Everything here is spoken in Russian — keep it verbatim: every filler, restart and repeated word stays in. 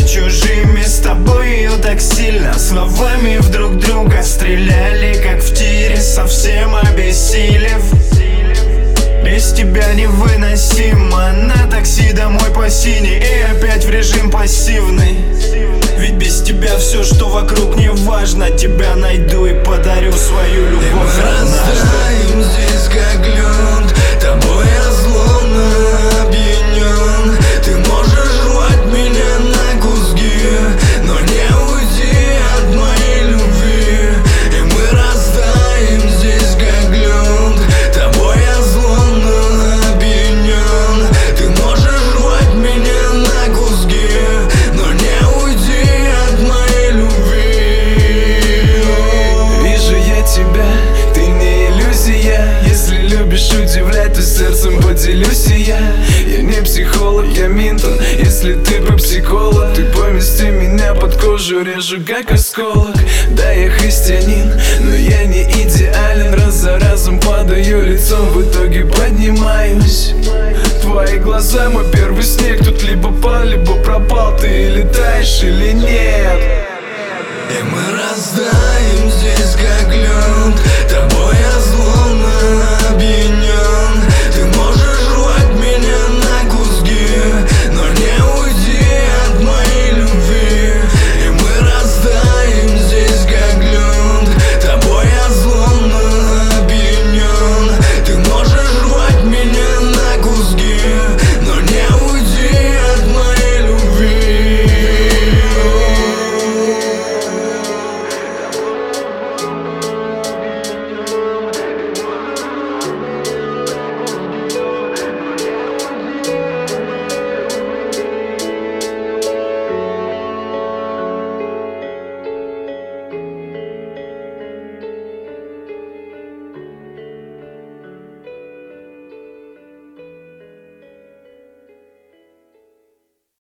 чужими. С тобой ее так сильно словами в друг друга стреляли, как в тире, совсем обессилев. Без тебя невыносимо. На такси домой по синей и опять в режим пассивный. Ведь без тебя все, что вокруг, не важно. Тебя найду и подарю свою любовь. И мы растаем здесь, как лед. Тобой я словно опьянен. Ты можешь рвать меня на куски, но не уйди от моей любви. И мы растаем здесь, как лед. Тобой я словно опьянен. Ты можешь рвать меня на куски, но не уйди от моей любви. Вижу я тебя, ты не иллюзия. Если любишь удивлять, то сердцем поделюсь и я. Я не психолог, я Минтон. Если ты по психолог, ты помести меня под кожу, режу как осколок. Да, я христианин, но я не идеален. Раз за разом падаю лицом, в итоге поднимаюсь. Твои глаза, мой первый снег. Тут либо пал, либо пропал. Ты летаешь или нет? И мы раздаем